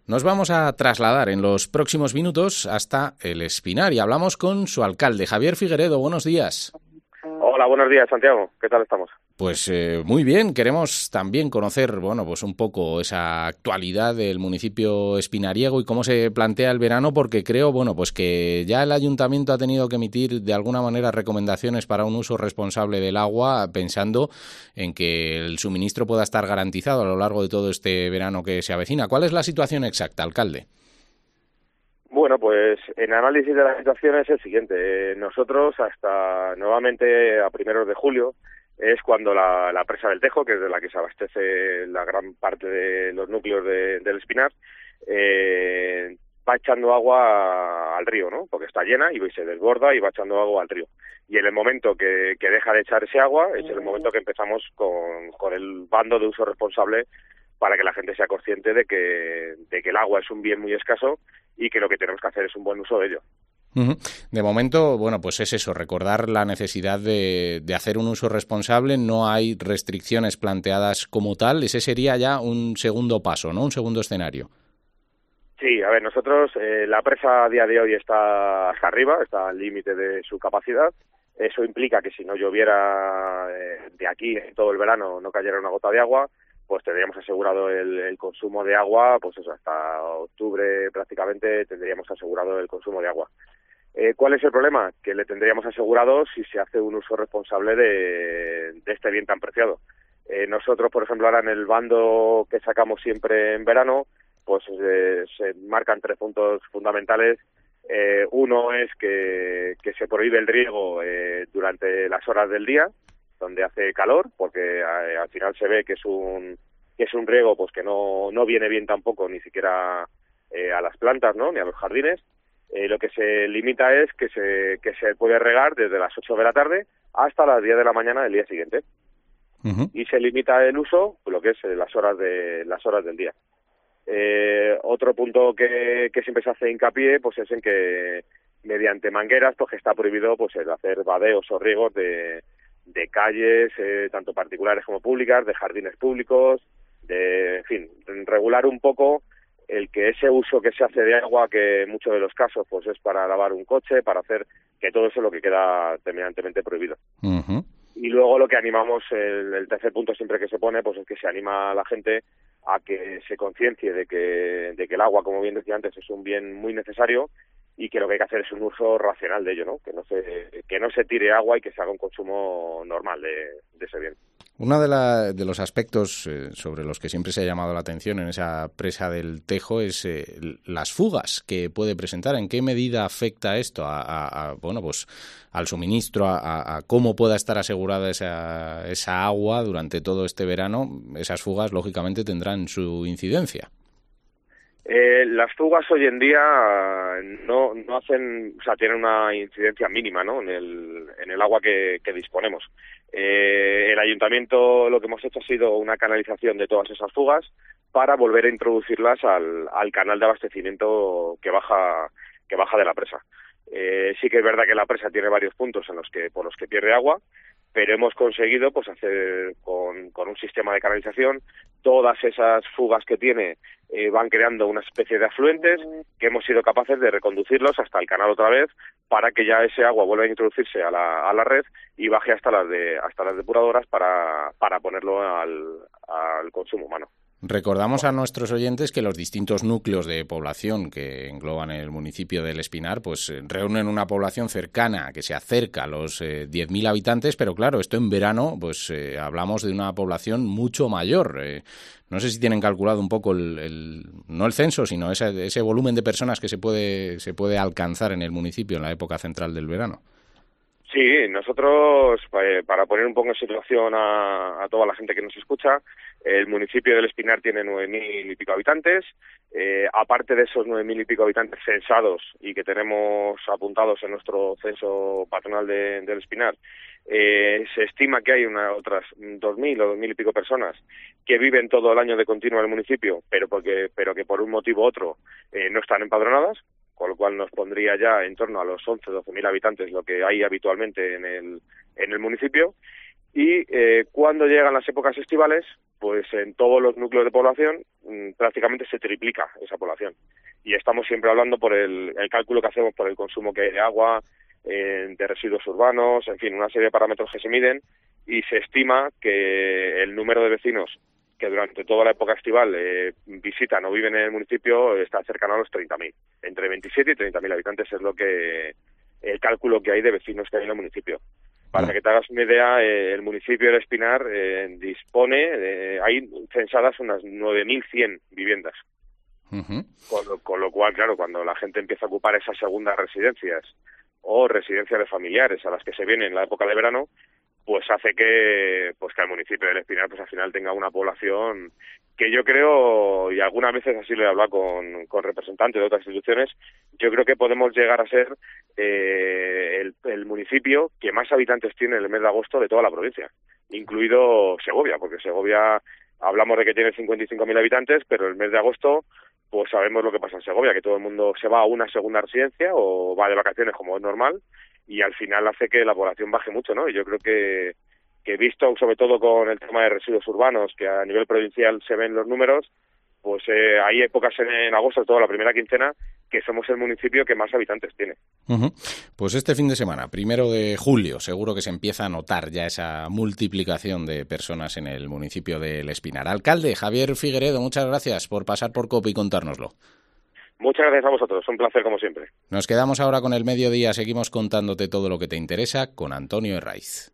Nos vamos a trasladar en los próximos minutos hasta El Espinar y hablamos con su alcalde, Javier Figueredo. Buenos días. Hola, buenos días, Santiago. ¿Qué tal estamos? Pues muy bien, queremos también conocer, pues un poco esa actualidad del municipio espinariego y cómo se plantea el verano, porque creo, pues que ya el ayuntamiento ha tenido que emitir de alguna manera recomendaciones para un uso responsable del agua, pensando en que el suministro pueda estar garantizado a lo largo de todo este verano que se avecina. ¿Cuál es la situación exacta, alcalde? Bueno, pues el análisis de la situación es el siguiente. Nosotros hasta nuevamente a primeros de julio es cuando la presa del Tejo, que es de la que se abastece la gran parte de los núcleos del Espinar, va echando agua al río, ¿no? Porque está llena y se desborda y va echando agua al río. Y en el momento que deja de echar ese agua es el momento que empezamos con el bando de uso responsable para que la gente sea consciente de que el agua es un bien muy escaso y que lo que tenemos que hacer es un buen uso de ello. De momento, pues es eso, recordar la necesidad de hacer un uso responsable. No hay restricciones planteadas como tal. Ese sería ya un segundo paso, ¿no? Un segundo escenario. Sí, a ver, nosotros, la presa a día de hoy está hasta arriba, está al límite de su capacidad. Eso implica que si no lloviera de aquí en todo el verano, no cayera una gota de agua, pues tendríamos asegurado el consumo de agua, pues eso, hasta octubre prácticamente tendríamos asegurado el consumo de agua. ¿Cuál es el problema? Que le tendríamos asegurado si se hace un uso responsable de este bien tan preciado. Nosotros, por ejemplo, ahora en el bando que sacamos siempre en verano, pues se marcan 3 puntos fundamentales. Uno es que se prohíbe el riego durante las horas del día, donde hace calor, porque al final se ve que es un riego pues que no viene bien tampoco ni siquiera a las plantas, ¿no? Ni a los jardines. Lo que se limita es que se puede regar desde las 8 de la tarde hasta las 10 de la mañana del día siguiente. Uh-huh. Y se limita el uso, lo que es las horas del día. Otro punto que siempre se hace hincapié pues es en que mediante mangueras pues que está prohibido pues el hacer vadeos o riegos de calles, tanto particulares como públicas, de jardines públicos, en fin, regular un poco el que ese uso que se hace de agua, que en muchos de los casos pues es para lavar un coche, para hacer, que todo eso es lo que queda terminantemente prohibido. Uh-huh. Y luego lo que animamos, el tercer punto siempre que se pone, pues es que se anima a la gente a que se conciencie de que el agua, como bien decía antes, es un bien muy necesario y que lo que hay que hacer es un uso racional de ello, ¿no? Que no se tire agua y que se haga un consumo normal de ese bien. Uno de los aspectos sobre los que siempre se ha llamado la atención en esa presa del Tejo es las fugas que puede presentar. ¿En qué medida afecta esto pues al suministro, a cómo pueda estar asegurada esa agua durante todo este verano? Esas fugas, lógicamente, tendrán su incidencia. Las fugas hoy en día no hacen, o sea, tienen una incidencia mínima, ¿no? En el agua que disponemos. El ayuntamiento lo que hemos hecho ha sido una canalización de todas esas fugas para volver a introducirlas al canal de abastecimiento que baja de la presa. Sí que es verdad que la presa tiene varios puntos por los que pierde agua, pero hemos conseguido pues hacer con un sistema de canalización todas esas fugas que tiene van creando una especie de afluentes que hemos sido capaces de reconducirlos hasta el canal otra vez para que ya ese agua vuelva a introducirse a la red y baje hasta las depuradoras para ponerlo al consumo humano. Recordamos a nuestros oyentes que los distintos núcleos de población que engloban el municipio del Espinar pues reúnen una población cercana que se acerca a los 10.000 habitantes, pero claro, esto en verano pues hablamos de una población mucho mayor. No sé si tienen calculado un poco no el censo, sino ese volumen de personas que se puede alcanzar en el municipio en la época central del verano. Sí, nosotros, para poner un poco en situación a toda la gente que nos escucha, el municipio del Espinar tiene 9.000 y pico habitantes. Aparte de esos 9.000 y pico habitantes censados y que tenemos apuntados en nuestro censo patronal del Espinar, se estima que hay otras 2.000 o 2.000 y pico personas que viven todo el año de continuo en el municipio, pero que por un motivo u otro no están empadronadas, con lo cual nos pondría ya en torno a los 11 o 12.000 habitantes lo que hay habitualmente en el municipio. y cuando llegan las épocas estivales, pues en todos los núcleos de población prácticamente se triplica esa población. Y estamos siempre hablando por el cálculo que hacemos por el consumo que hay de agua, de residuos urbanos, en fin, una serie de parámetros que se miden, y se estima que el número de vecinos que durante toda la época estival visitan o viven en el municipio está cercano a los 30.000. Entre 27 y 30.000 habitantes es el cálculo que hay de vecinos que hay en el municipio. Para que te hagas una idea, el municipio de Espinar dispone, hay censadas unas 9.100 viviendas. Uh-huh. Con lo cual, claro, cuando la gente empieza a ocupar esas segundas residencias o residencias de familiares a las que se viene en la época de verano, pues hace que el municipio del Espinar pues al final tenga una población que yo creo, y algunas veces así lo he hablado con representantes de otras instituciones, yo creo que podemos llegar a ser el municipio que más habitantes tiene en el mes de agosto de toda la provincia, incluido Segovia, porque Segovia hablamos de que tiene 55.000 habitantes, pero el mes de agosto pues sabemos lo que pasa en Segovia, que todo el mundo se va a una segunda residencia o va de vacaciones como es normal, y al final hace que la población baje mucho, ¿no? Y yo creo que visto sobre todo con el tema de residuos urbanos, que a nivel provincial se ven los números, pues hay épocas en agosto, toda la primera quincena, que somos el municipio que más habitantes tiene. Uh-huh. Pues este fin de semana, 1 de julio, seguro que se empieza a notar ya esa multiplicación de personas en el municipio del Espinar. Alcalde Javier Figueredo, muchas gracias por pasar por COPE y contárnoslo. Muchas gracias a vosotros, un placer como siempre. Nos quedamos ahora con el mediodía, seguimos contándote todo lo que te interesa con Antonio Herraiz.